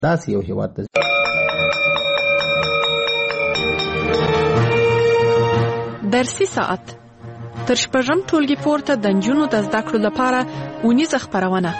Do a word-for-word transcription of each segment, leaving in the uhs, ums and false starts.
داسې یو هېواد ته درسي ساعت تر شپږم ټولګي پورته د نجونو د زده کړو لپاره اونیزه خپرونه.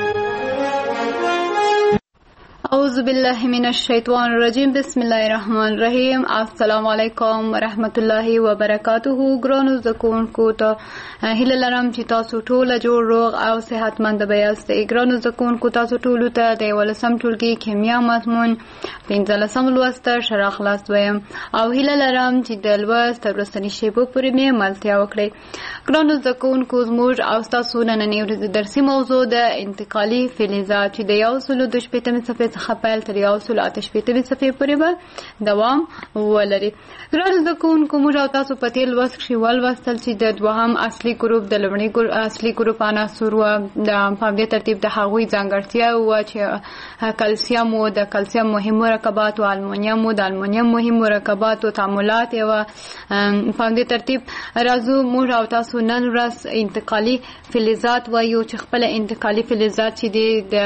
اعوذ بالله من الشیطان الرجیم. بسم الله الرحمن الرحیم. السلام علیکم ورحمت الله وبرکاته. ګرانو زده کوونکو ته هیله لرم چې تاسو ټول جوړ روغ او صحتمند یاست. ګرانو زده کوونکو تاسو ټول ته د ولسم ټولګي کیمیا مضمون پنځلسم لوست شرح خلاص ویم او هیله لرم چې د لوست وروستنی شیبو پورې مې ملتیا وکړئ. ګرانو زده کوونکو زموږ او تاسو نننۍ ورځې درسي موضوع د انتقالي فلزات چې د یو سلو د شپېتمې صفحې څخه پیل تر یو سلو اته شپېتمې صفحې پورې به دوام ولري. ګرانو زده کوونکو موږ او تاسو په تېر لوست کښې ولوستل چې د دوهم اصلي ګروپ د لومړي اصلي ګروپ عناصر وه د په همدې ترتیب د هغوی ځانګړتیا وه چې کلسیم و د کلسیم مهم مرکبات و المونیم و د المونیم مهم مرکبات و تعاملات یې وه. په همدې ترتیب راځو موږ او تاسو نن ورځ انتقالي فلزات وایو چې خپله انتقالي فلزات چې دي د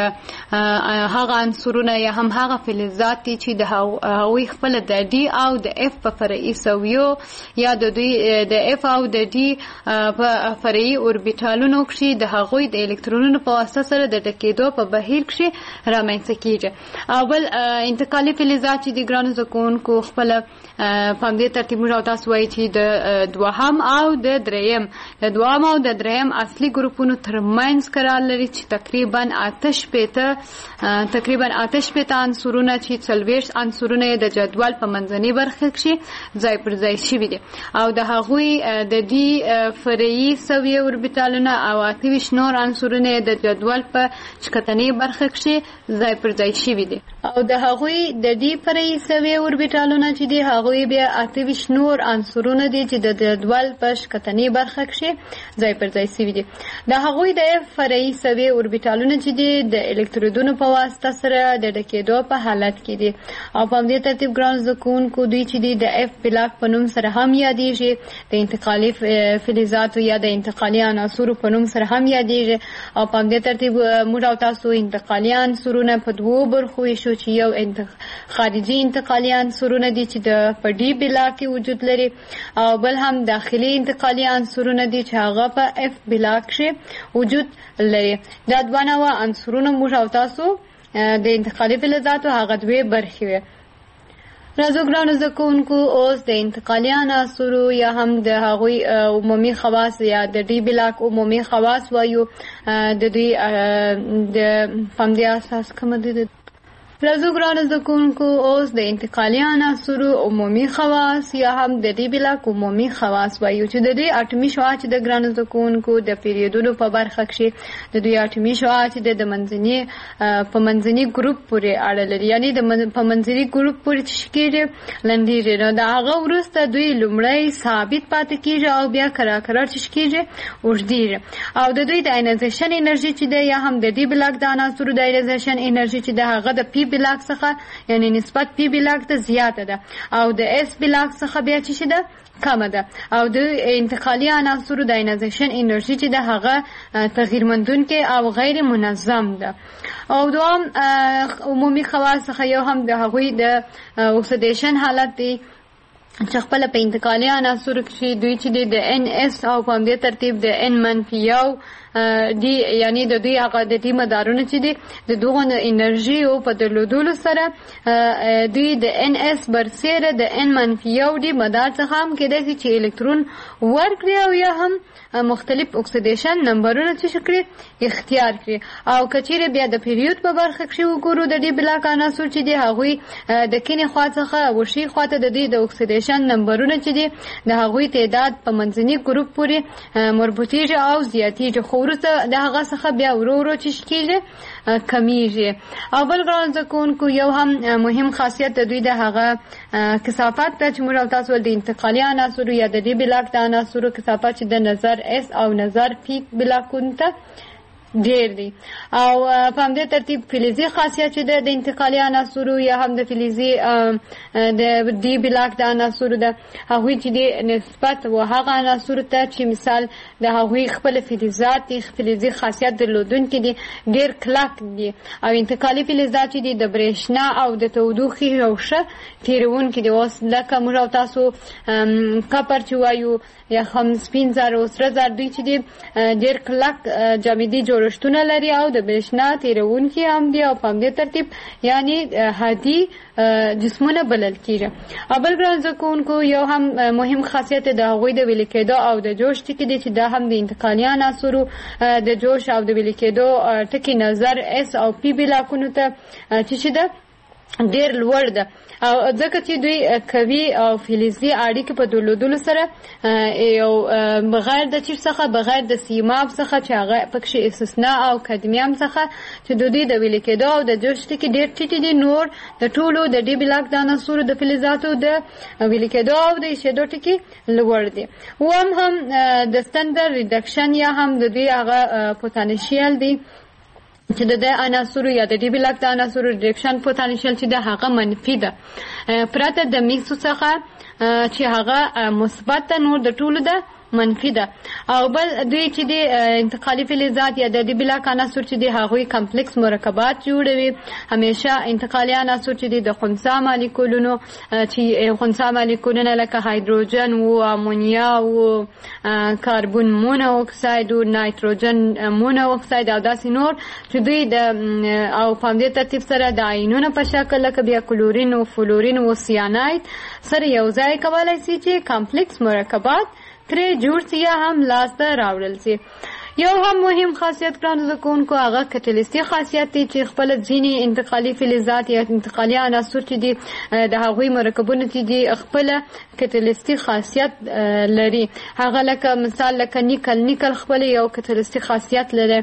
هغه عنصرونه یا هم هغه فلزات دي چې د هغوی خپله د ډي او د اف په فرعي سویو یا د دوی د اف او د ډي په فرعي اوربیټالونو کښې د هغوی د الکترونونو په واسطه سره د ډکېدو په بهیر کښې رامنځته کېږي. او بل انتقالي فلزات چې د ګرانو زده کوونکو خپله په همدې ترتیب موږ او تاسو وایي چې د دوهم او د دریم د دوهم او د دریم اصلي ګروپونو ترمنځ قرار لري چې تقریبا اته شپېته تقریبا اته شپېته عنصرونه چې څلوېښت عنصرونه یې د جدول په منځنۍ برخه کښې ځای پر ځای شوي دي او د هغوی د دې فرعي سویې اوربیټالونه او اته ویشت نور عنصرونه یې د جدول په ښکتنۍ برخه کښې ځای پر ځای شوي دي او د هغوی د دې فرعي سویې اوربیټالونه چې دي هغوی بیا اته ویشت نور عنصرونه دي چې د جدول په ښکتنۍ برخه کښې ځای پر ځای شوي دي. د هغوی د فرعي سویې اوربیټالونه چې دي د الکترودونو په واسطه سره د ډکېدو په حالت کې دي او په همدې ترتیب ګرانو زده کوونکو دوی چې دي د اف بلاک په نوم سره هم یادېږي، د انتقالي فلزاتو یا د انتقالي عناصرو په نوم سره هم یادېږي او په همدې ترتیب موږ او تاسو انتقالي عنصرونه په دوو برخو ویشو چې یو خارجي انتقالي عنصرونه دي چې د په ډي بلاک کې وجود لري او بل هم داخلي انتقالي عنصرونه دي چې هغه په اف بلاک کښې وجود لري. دا دوه نوع عنصرونه موږ او تاسو د انتقالي فلزاتو هغه دوې برخې وې. راځو ګرانو زده کوونکو اوس د انتقالي عناصرو یا هم د هغوی عمومي خواص یا د ډي بلاک عمومي خواص وایو د دوی د په همدې اساس کومه دي راځو ګرانو زده کوونکو اوس د انتقالي عناصرو عمومي خواص یا هم د ډي بلاک عمومي خواص وایو چې د دوی اټومي شعاع چې د ګرانو زده کوونکو د پیریودونو په برخه کښې د دوی اټومي شعاع چې د منځني په منځني ګروپ پورې اړه لري، یعنې د په منځني ګروپ پورې چې کېږي لنډېږي نو د هغه وروسته دوی لومړی ثابت پاتې کېږي او بیا کرار کرار چې کېږي اوږدېږي او د دوی د آینایزیشن انرژي چې ده یا هم د ډي بلاک د عناصرو د آینایزیشن انرژي چې د هغه د پی بلاک څخه یعنی نسبت پی بلاک ته زیاته ده او د اس بلاک څخه بیا چې ده کمه ده او د انتقالي عناصرو د آینایزیشن انرژي چې ده هغه تغییر مندونکې او غیر منظم ده. او دوام عمومي خواص څخه یو هم د هغوی د اکسیدیشن حالت دی چې خپله په انتقالي عناصرو کښې دوی چې دی د ان اس او په همدې ترتیب د ان منفي یو دی یعنی د دوی هغه د دې مدارونه چې دي د دغو انرژیو په درلودلو سره دوی د ان اس برسیره د ان منفي یو دی مدار څخه هم کېدای شي چې الکترون ورکړي او یا هم مختلف اکسیدیشن نمبرونه چې کړي اختیار کړي او که چیرې بیا د پیریود په برخه کښې وګورو د دې بلاک عناصر چې دي هغوی د کیڼې خوا څخه وښي خوا ته د دوی د اکسیدیشن نمبرونه چې دي د هغوی تعداد په منځني ګروپ پورې مربوطېږي او زیاتېږي خو وروسته د هغه څخه بیا ورو ورو چې کېږي کمیږي. او بل ګرانو زده کوونکو یو هم مهم خاصیت د دوی د هغه کثافت ده چې موږ او تاسو د انتقالي عناصرو یا د ډي بلاک د عناصرو کثافت چې د نظر اس او نظر پی بلاکونو ته ډیر دي. او په همدې ترتیب فلزي خاصیت چې د انتقالي عناصرو یا هم د فلزي د ډي بلاک د عناصرو ده، هغوی چې د نسبت و هغه عناصرو ته چې مثال د هغوی خپل فلزات دي، فلزي خاصیت درلودونکي دي، ډیر کلک دي. او انتقالي فلزات چې دي د برېښنا او د تودوخې یو ښه تېرونکي دي. اوس لکه موږ او تاسو کپر چې وایو یا هم سپین زر او سره زر، دوی چې دي ډیر کلک جامدي جوړښتونه لري او د برېښنا تېرونکي هم دي او په همدې ترتیب یعنی هادي جسمونه بلل کېږي. او بل ګران زده کوونکو یو هم مهم خاصیت د هغوی د ویلې کېدو او د جوش ټکي دي چې دا هم د انتقالي عناصرو د جوش او د ویلې کېدو ټکي نظر اس او پی بلاکونو ته چې ده ډیر لوړ ده. او ځکه چې دوی قوي او فلزي اړیکې په درلودلو سره یو بغیر د چیز څخه، بغیر د سیماب څخه چې هغه پکې استثناء او کدمیوم څخه چې د دوی د ویلې کېدو او د جوش ټکي ډېر ټیټ دي، نور د ټولو د ډي بلاک د عناصرو د فلزاتو د ویلې کېدو او د ایښېدو ټکي لوړ دي. اووم هم د ستندر ریډکشن یا هم د دوی هغه پوتانشیل دی چې د عناصرو یا د ډي بلاک د عناصرو ریډکشن پوتانشیل چې د هغه منفي ده، پرته د میکسو څخه چې هغه مثبت ده، نور د ټولو ده منفي ده. او بل دوی چې د انتقالي فلزات یا د ډي بلاک عناصر چې د هغوی کمپلیکس مرکبات جوړوي. همیشه انتقالي عناصر چې د خنثی مالیکولونو چې خنثی مالیکولونه لکه هایدروجن و امونیا و کاربون مونو اکساید و نایتروجن مونو اکساید او داسې نور چې دوی د او په همدې ترتیب سره د آیونونو په شکل لکه بیا کلورین و فلورین و سیاناید سره یو ځای کولی سي چې کمپلیکس مرکبات ترې جوړ سي یا هم لاسته راوړل سي. یو هم مهم خاصیت ګرانو زده کوونکو هغه کټلیستي خاصیت دی چې خپله ځینې انتقالي فلزات یا انتقالي عناصر چې دي د هغوی مرکبونه چې دي خپله کټلیستي خاصیت لري. هغه لکه مثال لکه نیکل نیکل خپله یو کټلیستي خاصیت لري،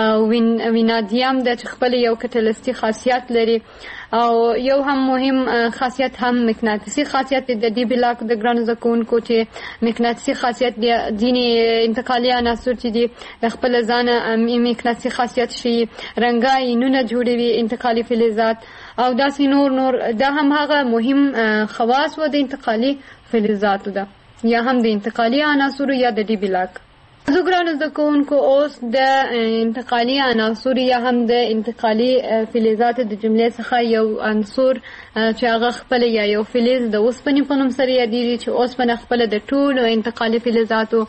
وینادیم ده چې خپله یو کټلیستي خاصیت لري. او یو هم مهم خاصیت هم مقناطیسي خاصیت د ډي بلاک د ګرانو زده کوونکو چې مقناطیسي خاصیت ځینې انتقالي عناصر چې دي د خپله ځانه مقناطیسي خاصیت شي، رنګه آیونونه جوړوي انتقالي فلزات او داسې نور نور. دا هم هغه مهم خواص و د انتقالي فلزاتو ده یا هم د انتقالي عناصرو یا د ډي بلاک. زه ګرانو زده کوونکو اوس د انتقالي عناصر یا هم د انتقالي فلزاتو د جملې څخه یو عنصر چې هغه خپله یا یو فلز د اوسپنې په نوم سره یادېږي چې اوسپنه خپله د ټولو انتقالي فلزاتو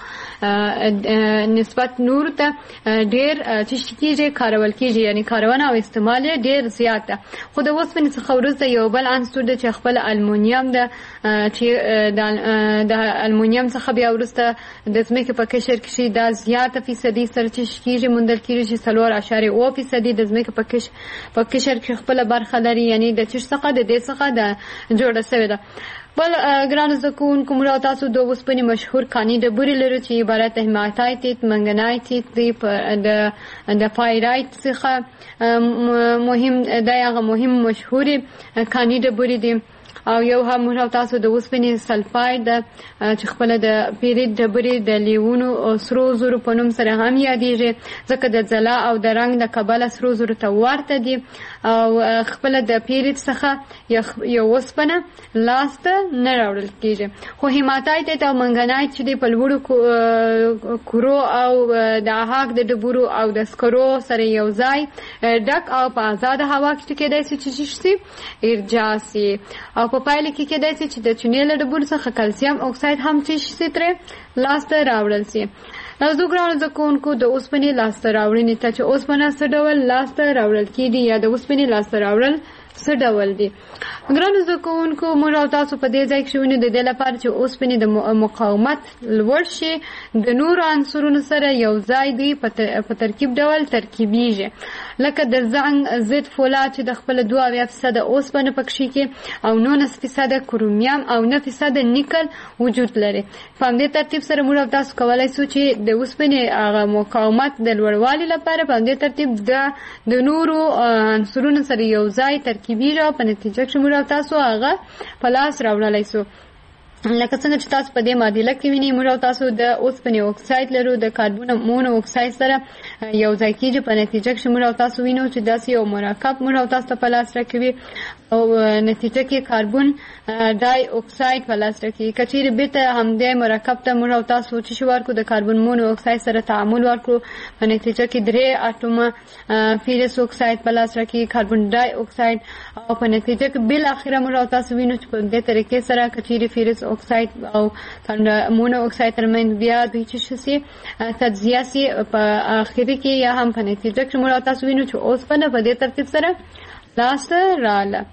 نسبت نور ته ډېر چې کېږي کارول کېږي، یعنې کارونه او استعمال یې ډېر زیات ده. خو د اوسپنې څخه وروسته یو بل عنصر ده چې خپله المونیم ده چې د المونیم څخه بیا وروسته د ځمکې په قشر کې دا زیاته فیصدي سره چې کېږي موندل کېږي چې څلور اعشاریه اوه فیصدي د ځمکې په قشر کې خپله برخه لري، یعنې د چش څخه د دې څخه د جوړه سوې ده. بل ګرانو زده کوونکو موږ او تاسو د اوسپنې مشهور کاني ډبرې لرو چې عبارت هیماتایټ منګنایټ دی، د پایرایټ څخه مهم دا هغه مهم مشهورې کاني ډبرې دي. او یو هم موږ او تاسو د اوسپنې سلفاید ده چې خپله د پیریت ډبرې د لیونو او سرو زرو په نوم سره هم یادېږي ځکه د ځلا او د رنګ د کبله سرو زرو ته ورته دي. او خپله د پیریت څخه یو اوسپنه لاسته نه راوړل کېږي. خو هیماتایټ او منګنایټ چې دی په لوړو کورو او د اهاک د ډبرو او د سکرو سره یو ځای ډک او په آزاده هوا کې کېدای شي چې شي ارجاع سي. او په پایله کې کېدای شي چې د چونې له ډبرو څخه کلسیم اکساید هم چې شي ترې لاسته راوړل سي. زه ګرانو زده کوونکو د اوسپنې لاسته راوړنې ته چې اوسپنه څه ډول لاسته راوړل کېږي یا د اوسپنې لاسته راوړل څه ډول دي. ګرانو زده کوونکو موږ او تاسو په دې ځای کې شوونې د دې لپاره چې اوسپنې د مقاومت لوړ شي د نورو عنصرونو سره یو ځای دوی په ترکیب ډول ترکیبیږي، لکه د زنګ ضد فولاد چې د خپله دوه اویا فیصده اوسپنه پکښې کې او نولس فیصده کرومیم او نه فیصده نیکل وجود لري. په همدې ترتیب سره موږ او تاسو کولی شو چې د اوسپنې هغه مقاومت د لوړوالي لپاره په همدې ترتیب د نورو عنصرونو سره یو ځای ترکیبیږي او په نتیجه کې موږ او تاسو هغه په لاس راوړلی شو. لکه څنګه چې تاسو په دې معادله کې وینئ موږ او تاسو د اوسپنې اکساید لرو د کاربن مونو اکساید سره یو ځای کېږي په نتیجه کې موږ او تاسو وینو چې داسې یو مرکب موږ او تاسو په لاس راکوي او نتیجه کې کاربن ډای اکساید په لاس راکوي که چیرې بیرته همدې مرکب ته موږ او تاسو چې شو ورکړو د کاربن مونو اکساید سره تعامل ورکړو په نتیجه کې درې اټومه فیرس اکساید په لاس راکوي کاربن ډای اکساید او په نتیجه کې بل اخره موږ او تاسو وینو چې په دې طریقې سره که چیرې فیرس اکساید او مونو اکساید ترمنځ بیا دوی چې شي تجزیه سي په اخري کې یا هم په نتیجه کې موږ تاسو وینو چې اوسپنه په دې ترتیب سره لاسته رااله.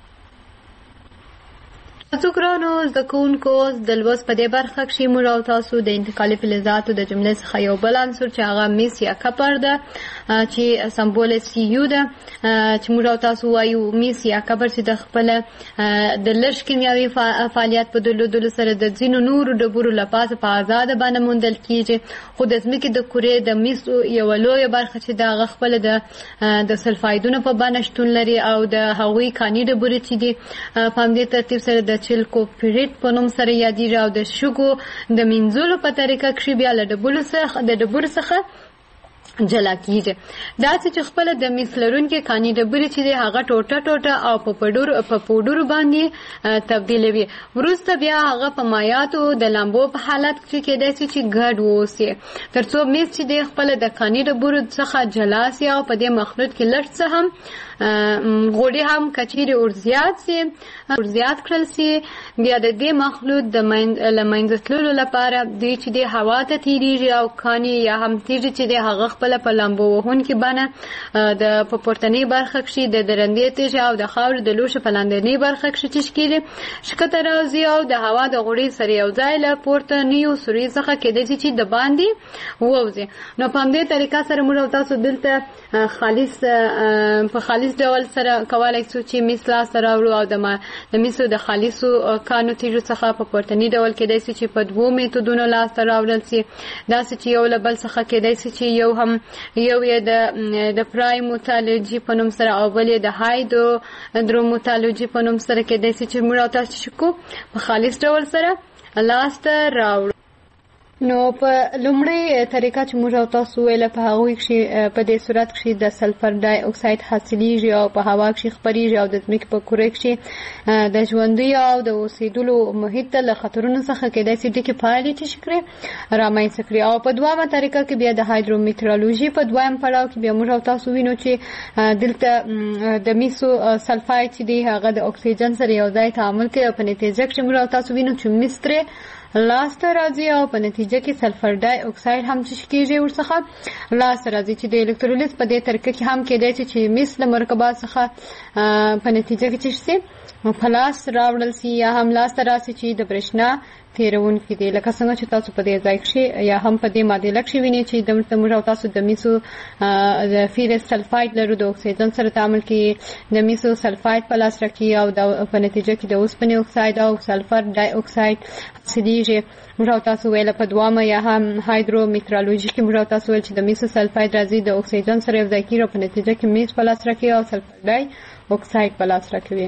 تاسو ګرانو زده کوونکو د لوست په دې برخه کې موږ او تاسو د انتقالي فلزاتو د جملې څخه یو بل عنصر چې هغه میس یا کپر ده چې سمبول سی یو ده چې موږ او تاسو وایو میس یا کپر چې د خپل د لږ کیمیاوي فعالیت په درلودلو سره د ځینو نورو ډبرو لپاره په آزاده باندې موندل کیږي خو د ځمکې د کورې د میس یو لویه برخه چې د هغه خپل د د سلفایدونو په باندې شتون لري او د هغوی کاني ډبرې چې دي په همدې ترتیب سره د چلکوپریټ په نوم سره یادېږي او د شګو د مینځلو په طریقه کې بیا له ډبرو څخه د ډبرو څخه جلا کیږي دا چې خپل د میس لرونکي کاني ډبرې چې دی هغه ټوټه ټوټه او په پډور په پودر باندې تبدیلوي وروسته بیا هغه په مایعاتو د لامبو په حالت کې کېدای شي چې ګډ ووسي ترڅو میس چې دی خپل د کاني ډبرو څخه جلا سي او په دې مخلوط کې لږ څه هم غوړي هم کچيري اور زیات سي اور زیات کړل سي بیا د دې مخلوط د لمنځتلو لپاره دوی چې دی هوا ته تیریږي او کاني یا هم تیږي چې دی هغه خپل په لامبو وهونکي باندې د په پورتنۍ برخه کې د درندې تیږه او د خاور د لوشه په لاندنۍ برخه کې چې کېږي شکته راځي او د هوا د غوړي سره یو ځای له پورتنیو سوري څخه کېدای شي چې د باندې ووځي نو په همدې طریقه سره موږ تاسو دلته خالص په خالص ډول سره کولای شو چې مثلا سره ورو او د د میسو د خالصو کانو تیږو څخه په پورتنی ډول کېدای شي چې په دوو میتودونو لاس ته راوړل شي دا چې یو له بل څخه کېدای شي چې یو هم یو یې د د پرایموتالوژي په نوم سره او بل یې د هایدروموتالوژي په نوم سره کېدای شي چې موږ تاسو شکو په خالص ډول سره لاس ته راوړو نو په لومړی طریقه چې موږ تاسو ویل په هغه کې په دې صورت کې د سلفر ډای اکساید حاصلېږي او په هوا کې خپرېږي او د ځمکې په کورې کې د ژوندۍ او د اوسېدلو محیط له خطرونو څخه کېدای شي ډېرې فعالیت شکرې رامنځته کړي او په دوامه طریقه کې بیا د هایدرومیټرولوژي په دویم پړاو کې بیا موږ تاسو وینو چې دلته د میسو سلفاید چې دی هغه د اکسیجن سره یو ځای تعامل کوي او په نتیجه کې موږ تاسو وینو چې مستره لاسته راځي او په نتیجه کې سلفر ډای اکساید هم چې کېږي ورڅخه لاسته راځي چې د الکترولیز په دې طریقه کې هم کېدای شي چې مس له مرکبات څخه په نتیجه کې چې شي په لاس راوړل شي یا هم لاسته راسي چې د برېښنا تیرونکي دي لکه څنګه چې تاسو په دې ځای کې یا هم په دې معادله کې وینئ چې د موږ تاسو د میسو د فیرس سلفاید لرو د اکسیجن سره تعامل کوي د میسو سلفاید په لاس راکړي او د په نتیجه کې د اوسپنې اکساید او سلفر ډای اکساید حاصلېږي موږ تاسو ویل په دوامه یا هم هایدرومیټرولوژي کې موږ تاسو ویل چې د میسو سلفاید راځي د اکسیجن سره یو ځای کېږي او په نتیجه کې میس په لاس راکړي او سلفر ډای اکساید په لاس راکوي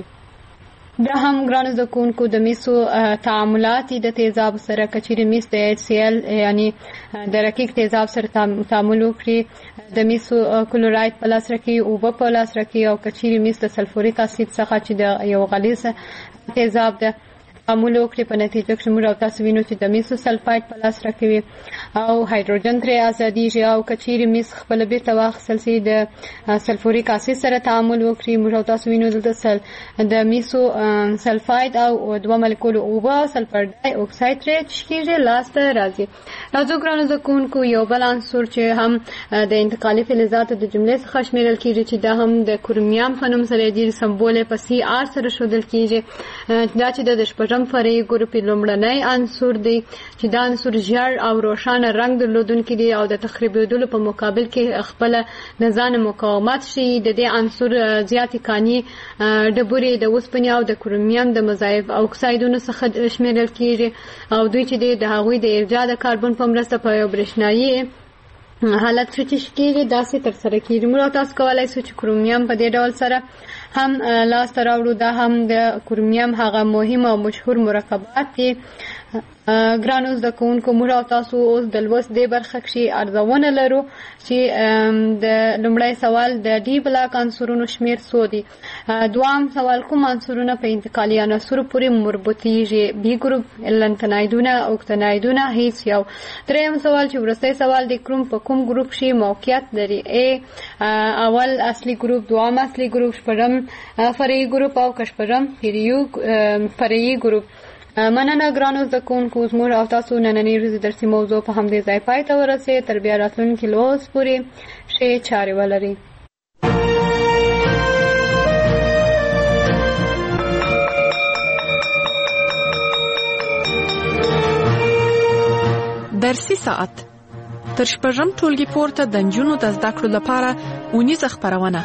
دا هم ګرانو زده کوونکو د میسو تعاملات د تیزاب سره کچیرې میس د ایچ سی ال یعنی د رقیق تیزاب سره تعامل وکړي د میسو کلوراید په لاس راکړي اوبه په لاس راکړي او کچیرې میس د سلفوریک اسید څخه چې د یو غلیظ تیزاب ده تعامل وکړي په نتیجه کې موږ تاسو وینو چې د میسو سلفاید په لاس راکوي او هایدروجن ترې ازادېږي او کچیرې میس خپل بیرته واخیستل شي د سلفوریک اسید سره تعامل وکړي موږ تاسو وینو دلته د میسو سلفاید او دوه مالیکول اوبه او سلفر ډای اکساید ترې کېږي لاسته راځي راځو ګرانو زده کوونکو یو بل عنصر چې هم د انتقالي فلزاتو د جملې څخه شمیرل کېږي چې دا هم د کرومیوم په نوم سره یادېږي سمبول یې په سی آر سره ښودل کېږي دا چې د شپږم فرعي ګروپ لومړنی عنصر دی چې دا عنصر ژېړ او روښانه رنګ درلودونکی دی او د تخریبېدلو په مقابل کې خپله نظام مقاومت شي د دې عنصر زیاتې کاني ډبرې د اوسپنې او د کرومیوم د مضاعف اکسایدونو څخه شمیرل کېږي او دوی چې د هغوی د ارجاع د کاربن په مرسته په یو برېښنایي حالت شو چې کېږي داسې ترسره کېږي. موږ تاسو کولی شو چې کرومیم په دې ډول سره هم لاسته راوړو. دا هم د کرومیم هغه مهم او مشهور مرکبات دي. ګرانو زده کوونکو، موږ او تاسو اوس د لوست دې برخه کې ارزونه لرو چې د لومړی سوال د ډي بلاک عنصرونو شمیر څو دي. دوام سوال کوم عنصرونه په انتقالي عناصرو پورې مربوطیږي؟ بي ګروپ، لنتنایدونه، اوکتنایدونه، هیڅ یو. دریم سوال چې وروستی سوال د کروم په کوم ګروپ کې موقعیت لري؟ ا اول اصلي ګروپ، دوام اصلي ګروپ، شپږم فرعي ګروپ او کشپږم فرعي ګروپ. مننه ګرانو زده کوونکو، زموږ او تاسو نننۍ ورځې درسي موضوع په همدې ځای پای ته ورسېد. تر بیا راتلونکي لوست پورې ښې چارې ولرئ. درسي ساعت تر شپږم ټولګي پورته د نجونو د زده کړو لپاره اونیزه خپرونه.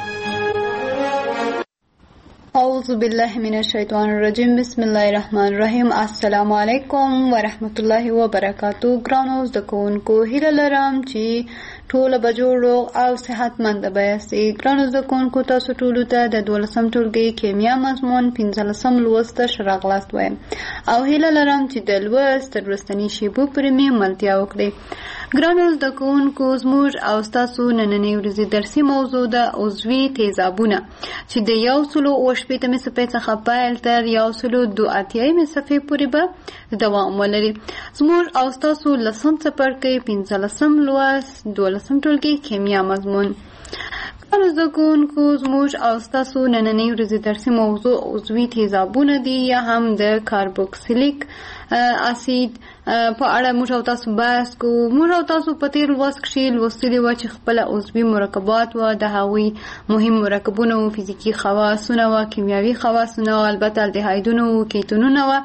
اعوذ بالله من الشیطان الرجیم. بسم الله الرحمن الرحیم. السلام علیکم ورحمت الله وبرکاتو. ګرانو زده کوونکو، هیله لرم چې ټول به جوړ او صحتمند به یاستئ. ګرانو زده کوونکو، تاسو ټولو ته د دولسم ټولګي کیمیا مضمون پنځلسم لوست ته ښه راغلاست وایم او هیله لرم چې د لوست تر وروستنۍ شیبو پورې مې ملتیا وکړئ. ګرانو زده کوونکو، زموږ او ستاسو نننۍ ورځې درسي موضوع ده عضوي تیزابونه چې د یو سلو اوه شپېتمې صفحې څخه پیل تر یو سلو دوه اتیایمې صفحې پورې به دوام ولري. زموږ او ستاسو لسم څپرکی پنځلسم لوست دولسم ټولګي کیمیا مضمون. ګرانو زده کوونکو، زموږ او ستاسو نننۍ ورځې درسي موضوع عضوي تیزابونه دي یا هم د کاربوکسیلیک اسید په اړه موږ او تاسو بحث کوو. موږ او تاسو په تیر لوست کې لوستلي وو چې خپل عضوي مرکبات و د هغوی مهم مرکبونه و، فزیکي خواصونه و، کیمیاوي خواصونه و، البته الدهایدونه و، کیتونونه و.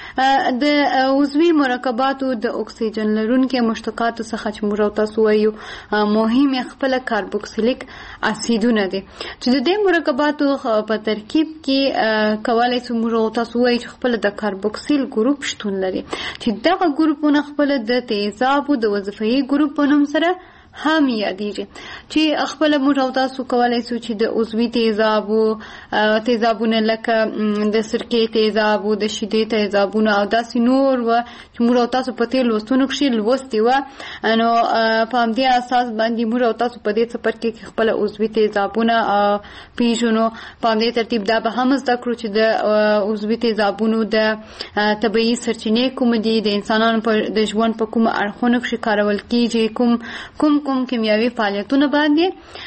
د عضوي مرکباتو د اکسیجن لرونکي مشتقاتو څخه چې موږ او تاسو وایو مهم خپل کاربوکسیلیک اسیدونه دي چې د دې مرکباتو په ترکیب کې کولای شو موږ او تاسو وایو چې خپل د کاربوکسیل ګروپ شتون لري چې دغه ګروپونه خپل د تیزابو د وظیفي ګروپ په نوم سره هم یادېږي چې خپل موږ او تاسو کولای شو چې د عضوي تیزابو تیزابونه لکه د سرکې تیزابو، د شیدې تیزابونه او داسې نور و چې موږ او تاسو په تیر لوستونو کې لوستي و. نو په همدې اساس باندې موږ او تاسو په دې څپرکي کې خپل عضوي تیزابونه پیژنو. په همدې ترتیب دا به هم زده کړو چې د عضوي تیزابونو د طبیعي سرچینې کوم دي، د انسانانو د ژوند په کوم اړخونو کې کارول کیږي، کوم کوم کوم کیمیاوي فعالیتونه باندې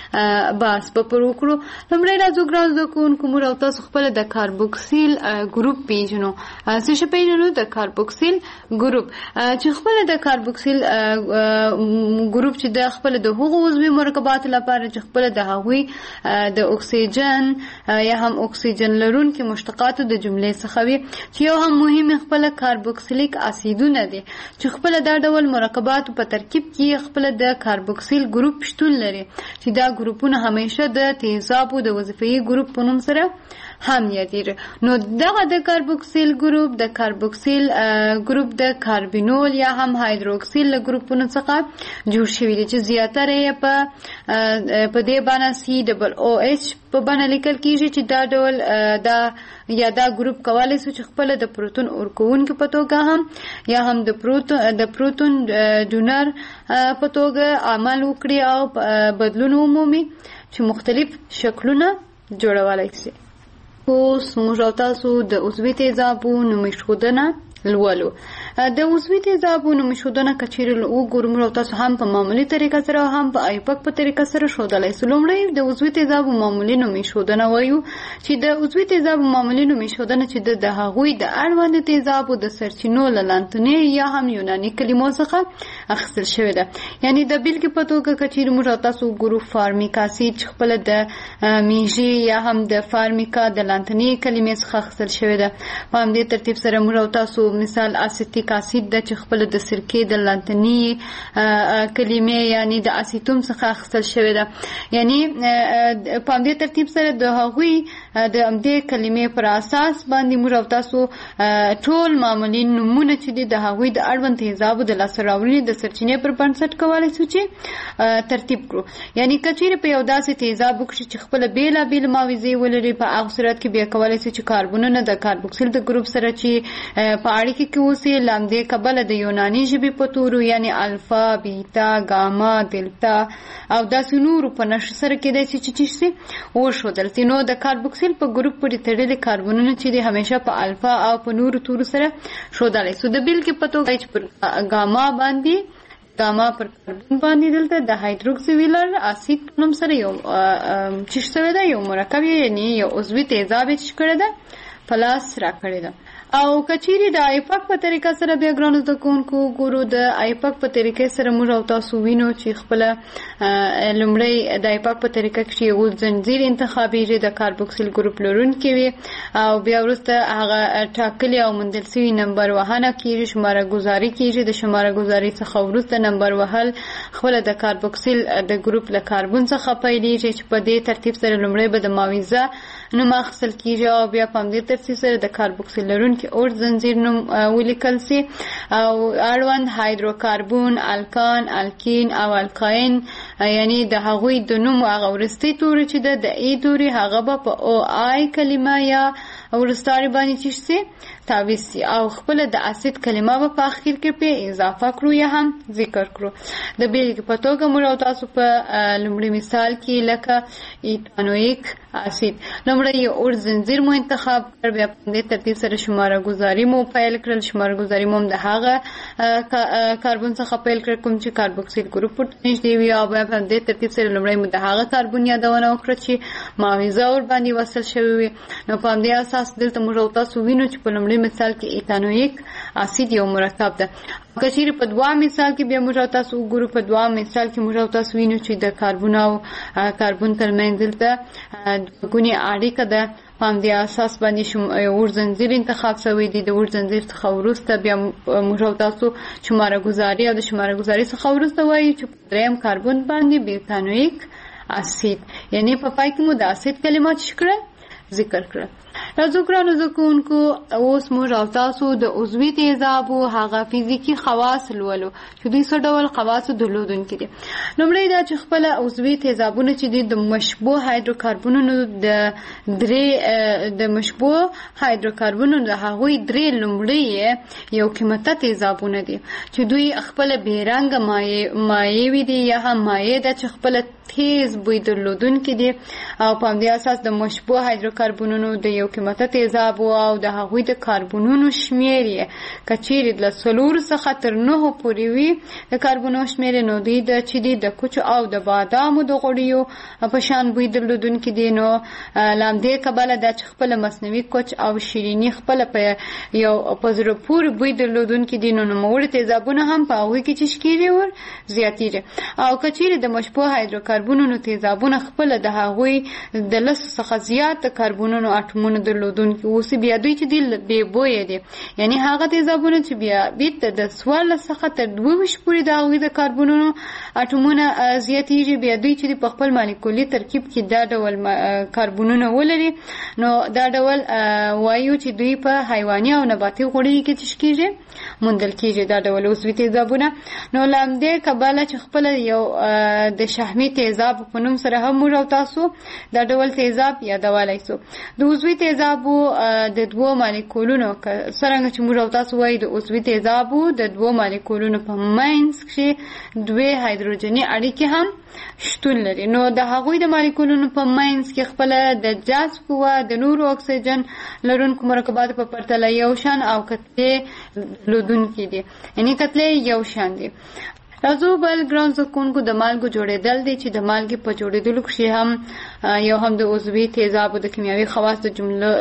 بحث به پر وکړو. لومړی راځو ګرانو زده کوونکو، موږ او تاسو خپل د کاربوکسیل ګروپ پیژنو. څه شی پیژنو؟ د کاربوکسیل ګروپ چې خپل د کاربوکسیل ګروپ چې د خپل د هغو عضوي مرکباتو لپاره چې خپل د هغوی د اکسیجن یا هم اکسیجن لرونکي مشتقاتو د جملې څخه وي چې یو هم مهم خپل کاربوکسیلیک اسیدونه دي چې خپل دا ډول مرکباتو په ترکیب کې خپل د کاربوکسیل ګروپ شتون لري چې دا ګروپونه همیشه د تیزابو د وظیفي ګروپ په نوم سره هم یادېږي. نو دغه د کاربوکسیل ګروپ د کاربوکسیل ګروپ د کاربینول یا هم هایدروکسیل ګروپونو څخه جوړ شوی دی چې زیاتره یې په په دې باندې سی ډبل او ایچ په باندې لیکل کیږي چې دا ډول دا یا دا ګروپ کولای شي چې خپل د پروتون ورکوونکو په توګه هم یا هم د پروتون د پروتون ډونر په توګه عمل وکړي او بدلون عمومي چې مختلف شکلونه جوړولای شي. اوس موږ تاسو د عضوي تیزابو نومښودنه لولو. د عضوي تیزابو نومښودنه کچېرې وګورو موږ تاسو هم په معمولي طریقه سره هم په ایپک په طریقه سره ښودلی سو. لومړی د عضوي تیزابو معمولي نومښودنه وایو چې د عضوي تیزابو معمولي نومښودنه چې د هغوی د اړوند تیزابو د سرچینو له لانتنې یا هم یوناني کلمو څخه اخیستل شوې ده. یعنی د بیلګې په توګه کچېرې موږ تاسو ګورو فارمیک اسید چې خپله د میږي یا هم د فارمیکا د لانتنې کلمې څخه اخیستل شوې ده. په همدې ترتیب سره موږ تاسو مثال اسیتیک اسید د چې خپل د سرکې د لانتنی کلمې یعنی د اسیتوم څخه اخیستل شوی ده. یعنی په همدې ترتیب سره د هغوی د همدې کلمې پر اساس باندې موږ او تاسو ټول معمولي نومونه چې دي د هغوی د اړوند تیزابو د لاسته راوړنې د سرچینې پر بنسټ کولی شو چې ترتیب کړو. یعنی که چیرې په یو داسې تیزاب وکړي چې خپله بېلابېلې معاوضې ولري، په هغه صورت کې بیا کولی شو چې کاربونونه د کاربوکسیل د ګروپ سره چې په اړیکه کې اوسي له همدې کبله د یوناني ژبې په تورو یعنی الفا، بیتا، ګاما، دلتا او داسې نورو په نښو سره کېدای شي چې څه شي وښودل شي. نو د کاربوکسیل په ګروپ پورې تړلي کاربونونه چې دي همیشه په الفا او په نورو تورو سره ښودلی شو. د بېلګې په توګه چې پر ګاما باندې ګاما پر کاربون باندې دلته د هایدروکسیویلر اسید په نوم سره یو څه شوی ده، یو مرکب یعنی یو عضوي تیزاب یې څه کړی ده په لاس راکړی ده. او کچيري د آیپاک په طریقه سره بیا ګرانو زده کوونکو ګورو د آیپاک په طریقه سره موږ او تاسو وینو چې خپله لومړی د آیپاک په طریقه کې یو زنجیر انتخابېږي د کاربوکسیل ګروپ لرونکي وي او بیا وروسته هغه ټاکلي او موندل سوي نمبر وهنه کېږي، شماره ګزاري کېږي. د شماره ګزاري څخه وروسته نمبر وهل خپله د کاربوکسیل د ګروپ له کاربون څخه پیلېږي چې په دې ترتیب سره لومړی به د ماویزه نوم اخیستل کېږي او بیا په همدې ترتیب سره د کاربوکسیل لرونکي اور زنجیر نوم ولیکل سي او اړوند هایدروکاربون، الکان، الکین او الکاین یعنی د هغوی د نوم هغه وروستي توري چې ده د ای توري هغه به په او آی کلمه یا وروستاري باندې چې سي تعویض سي او خپله د اسید کلمه به په اخر کې پې اضافه کړو یا هم ذکر کړو. د بېلګې په توګه موږ او تاسو په لومړي مثال کې لکه ایتانویک اسید لومړی یو اور زنجیر مو انتخاب کړ، بیا په دې ترتیب سره شماره ګزاري مو پیل کړل. شماره ګزاري مو هم د هغه کاربون څخه پیل کړ کوم چې کاربوکسیل ګروپ ورته نږدې وي او بیا په دې ترتیب سره لومړی مو د هغه کاربون یادونه وکړه چې ماویزه ور باندې وصل شوی وي. نو په همدې اساس دلته موږ او تاسو وینو چې په لومړي مثال کې ایتانویک اسید یو مرکب ده. که چیرې په دوام مثال کې بیا موږ او تاسو وګورو، په دوام مثال کې موږ او تاسو وینو چې د کاربون او کاربون ترمنځ دلته دوهګونې اړیکه ده. په همدې اساس باندې اور زنجیر انتخاب شوی دی. د اور زنجیر څخه وروسته بیا موږ او تاسو شماره ګزاري او د شماره ګزاري څخه وروسته وایو چې په دریم کاربون باندې بیوتانویک اسید یعنی په پای کې مو د اسید کلمات شکړه ذکر کړه. راځو ګرانو زده کوونکو اوس موږ او تاسو د عضوي تیزابو هغه فزیکي خواص لولو چې دوی څه ډول خواص درلودونکي دي. لومړی دا چې خپله عضوي تیزابونه چې دي د مشبوع هایدروکاربونونو د درې د مشبوع هایدروکاربونونو د هغوی درې لومړی یو قیمته تیزابونه دي چې دوی خپله بېرنګه مایع وي دي یا هم مایع ده چې خپله تیز بوی درلودونکي دي او په همدې اساس د مشبوع هایدروکاربونونو د یو قیمته تیزابو او د هغوی د کاربونونو شمیر یې که چیرې له څلورو څخه تر نهو پورې وي د کاربونو شمیر نو دوی د چې دي د کوچو او د بادامو د غوړیو په شان بوی درلودونکي دي. نو له همدې کبله دا چې خپله مصنوعي کوچ او شیریني خپله په یو په زړه پورې بوی درلودونکي دي، نو نوموړي تیزابونه هم په هغوی کې چې کېږي ور زیاتېږي. او که چیرې د مشبوع هایدروکاربونونو تیزابونه خپله د هغوی د لسو څخه زیات د کاربونونو اټومونه درلودونکي اوسي، بیا دوی چې دي بې بویه دي یعنی هغه تیزابونه چې بیا بیرته د څوارلس څخه تر دوه ویشت پورې د هغوی د کاربونونو اټومونه زیاتېږي، بیا دوی چې دي په خپل مالیکولي ترکیب کې دا ډول کاربونونه ولري. نو دا ډول وایو چې دوی په حیواني او نباتي غوړیو کې څه کېږي موندل کېږي دا ډول عضوي تیزابونه. نو له همدې کبله چې خپله یو د شحمي تیزاب په نوم سره هم موږ او تاسو دا ډول تیزاب یادولی سو. د عضوي تیزابو د دوو مالیکولونو څرنګه چې موږ او تاسو وایو د عضوي تیزابو د دوو مالیکولونو په منځ کې دوې هایدروجني اړیکې هم شتون لري. نو د هغوی د مالیکولونو په منځ کې خپله د جذب قوه د نورو اکسیجن لرونکو مرکباتو په پرتله یو شان او کتلې درلودونکي دي یعنی کتلې یو شان دي. راځو بل ګران زده کوونکو د مالګو جوړېدل دی چې د مالګې په جوړېدلو کښې هم یو هم د عضوي تیزابو د کیمیاوي خواص د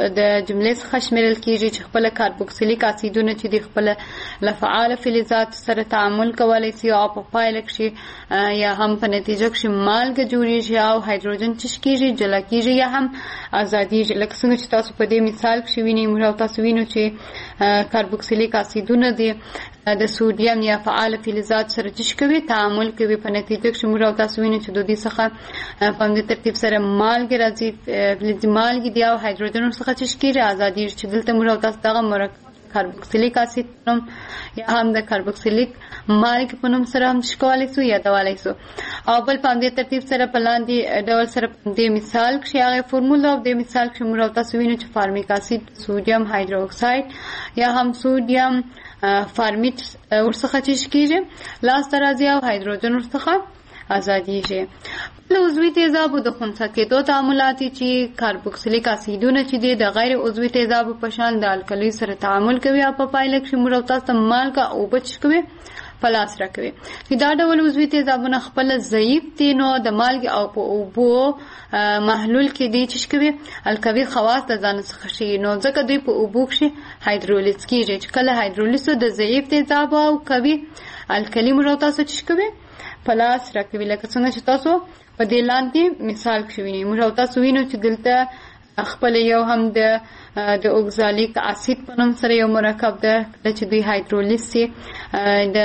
جملې څخه شمیرل کېږي چې خپله کاربوکسیلیک اسیدونه چې دي خپله له فعاله فلزاتو سره تعامل کولی شي او په پایله کښې یا هم په نتیجه کښې مالګه جوړېږي او هایدروجن چې کېږي جلا کېږي یا هم ازادېږي. لکه څنګه چې تاسو په دې مثال کښې وینئ موږ او تاسو وینو چې کاربوکسیلیک اسیدونه دي د سودیم یا فعال فلزات سره چې کوي تعامل کوي په نتیجه کې موږ او تاسو وینئ چې د دې څخه په دې ترتیب سره مالګې راځي فلزي مالګې دي او هایدروجن څخه چې کیږي ازادي چې دلته موږ او تاسو دغه مرکب کاربوکسیلیک اسید نوم یا هم د کاربوکسیلیک مالګې په نوم سره هم شکولای شو یا دوالی شو او بل په دې ترتیب سره په لاندې ډول سره د مثال کې هغه فرموله او د مثال کې موږ او تاسو وینئ چې فارمیک اسید سودیم هایدروکساید یا هم سودیم فارمیت ورڅخه چې کیږي لاس راځي او هایدروجن ورڅخه ازادیږي. له عضوي تیزابو د خنثی کېدو تعاملات چې کاربوکسیلیک اسیدونه چې دي د غیر عضوي تیزابو په شان د الکلی سره تعامل کوي او په پایله کې موږ او تاسو مالګه او اوبه چې کوي پلاس راکوي. دا ډول عضوي تیزابونه خپل ضعیف دي نو د مالګه او په اوبو محلول کې دي چې کوي الکوي خواص د ځان څخه شي نو ځکه دوی په اوبو کې هایدرولیز کیږي چې کله هایدرولیز د ضعیف تیزاب او کوي الکلی موږ او تاسو چې کوي پلاس راکوي. لکه څنګه چې تاسو په دې لاندې مثال کې وینئ موږ او تاسو وینو چې دلته خپل یو هم د د اوکزالیک اسید په نوم سره یو مرکب ده چې دوی هایدرولیز سي د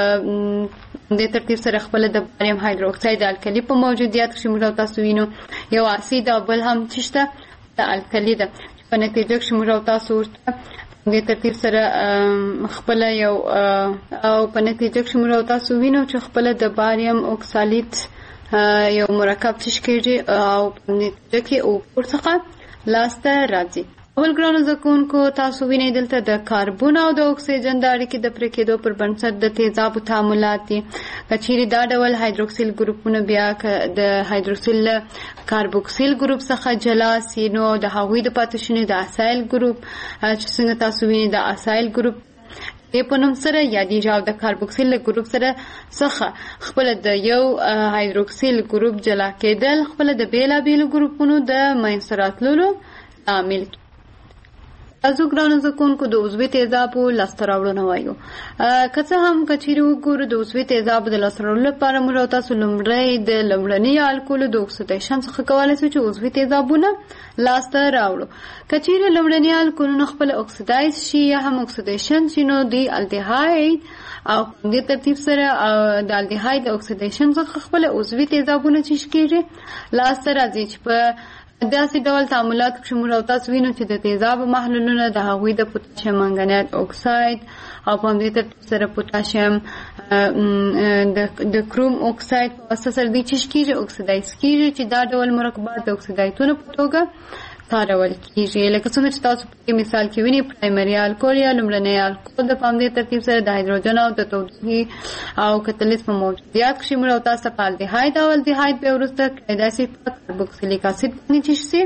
د ترتیب سره خپل د باریم هایدروکساید الکلی په موجودیت کې موږ او تاسو وینو یو اسید او بل هم چشته د الکلی ده په نتیجه کې موږ او تاسو ورته د ترتیب سره خپل یو او په نتیجه کې موږ او تاسو وینو چې خپل د باریم اوکسالیت یو مرکب چې کېږي او په نتیجه کې او ورڅخه لاسته راځي. اول ګرانو زکونکو تاسو وینئ دلته د کاربن او د اکسیجن د اړیکې د پرې کېدو پر بنسټ د تیزابو تعاملات دي. که چیرې دا ډول هایدروکسیل ګروپونه بیا د هایدروکسیل کاربوکسیل ګروپ څخه جلا سي نو د هغوی د پاتې شونې د اسایل ګروپ چې څنګه تاسو وینئ د اسایل ګروپ دې په نوم سره یادېږي او د کاربوکسیل ګروپ سره څخه خپل د یو هایدروکسیل ګروپ جلا کېدل خپل د بیلابیلو ګروپونو د منځته راتللو لامل کېږي. تاسو ګرانو زکونکو د عضوي تیزابو لاسته راوړنه وایو. که څه هم که چیرې وګورو د عضوي تیزابو د لاسته راوړلو لپاره موږ او تاسو لومړی د لومړني الکولو د اکسیدیشن څخه کولی شو چې عضوي تیزابونه لاسته راوړو. که چیرې لومړني الکولونه خپل اکسیدایز شي یا هم اکسیدیشن شي نو دوی الډیهاید او په دې ترتیب سره د الډیهاید اکسیدیشن څخه خپل عضوي تیزابونه چې کېږي لاسته راځي چې په داسې ډول تعاملات کې موږ او تاسو وینو چې د تیزابو محلولونه د هغوی د پوتاشیم منګنیت اکساید او په همدې ترتیب سره پوتاشیم د کروم اکساید په واسطه سره دوی چې کېږي اکسیدایز کېږي چې دا ډول مرکبات د اکسیدایتونو په توګه کارول کېږي. لکه څنګه چې تاسو په مثال کې وینئ پرایمري الکول یا لومړنی الکول د په همدې ترتیب سره د هایدروجن او د تودوخې او کتلیز په موجودیت کې موږ او تاسو په الډیهاید او الډیهاید بیا وروسته کېدای شي په کاربوکسیلیک اسید باندې چې شي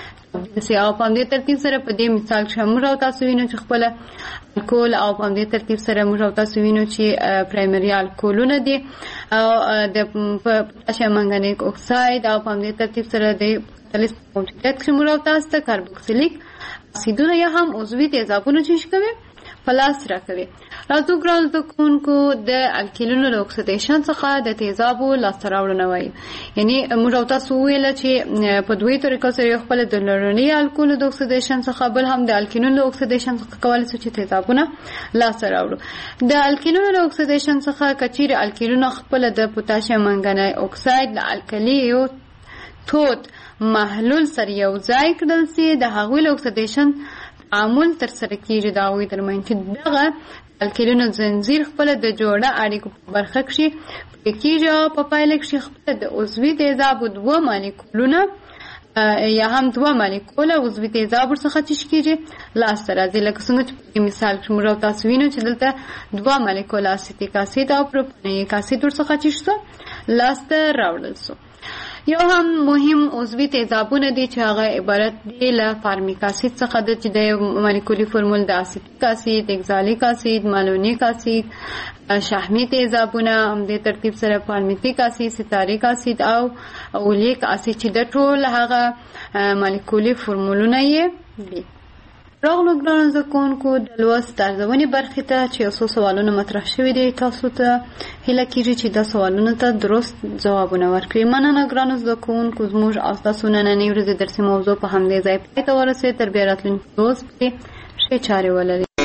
او په همدې ترتیب سره په دې مثال کې موږ او تاسو وینو چې خپل الکول او په همدې ترتیب سره موږ او تاسو وینو چې پرایمري الکولونه دي او د پوتاشیم منګنیک اکساید او په همدې ترتیب سره د کتلیز په موجودیت کې موږ او تاسو ته کاربوکسیلیک اسیدونه یا هم عضوي تیزابونه چې کوي پلاس راکوي. راځو ګرانو زکونکو د الکیلونو د اکسیدیشن څخه د تیزابو لاسته راوړنه وایو. یعنی موږ او تاسو وویل چې په دوی طریقو سره یو خپل د لومړني الکولو د اکسیدیشن څخه بل هم د الکینونو د اکسیدیشن څخه کولی شو چې تیزابونه لاسته راوړو. د الکینونو د اکسیدیشن څخه که چیرې الکینونه خپل د پوتاشیم منګنی اکساید د الکلیو تود محلول سره یو ځای کړل سي د هغوی له اکسیدیشن تعامل تر سره کېږي د هغوی ترمنځ چې دغه الکیلونو زنځیر خپل د جوړه اړیکو په برخه کې پرې کېږي او په پایله کې خپل د عضوي تیزابو دوه مالیکولونه یا هم دوه مالیکوله عضوي تیزاب ورڅخه چې کېږي لاسته راځي. لکه څنګه چې په مثال کې موږ او تاسو وینو چې دلته دوه مالیکوله اسیتیک اسید او پروپانیک اسید ورڅخه چې شو لاسته راوړل سو. یو هم مهم عضوي تیزابونه دي چې هغه عبارت دي له فارمیک اسید څخه د چې د مالیکولي فرمول د اسیتیک اسید، اکزالیک اسید، مالونیک اسید، شحمی تیزابونه هم د ترتیب سره فارمیتیک اسید، ستاریک اسید او اولیک اسید چې د ټول هغه مالیکولي فرمولونه یې دي. راغلو ګرانو زکونکو د لوست ارزونې برخې ته چې یو څو سوالونه مطرح شوي دي تاسو ته هیله کېږي چې دا سوالونو ته درست ځوابونه ورکړي. مننه ګرانو زکونکو زموږ او ستاسو نننۍ ورځې درسي موضوع په همدې ځای پای ته ورسېد. تر بیا راتلونکي روز پرې ښې چارې ولرئ.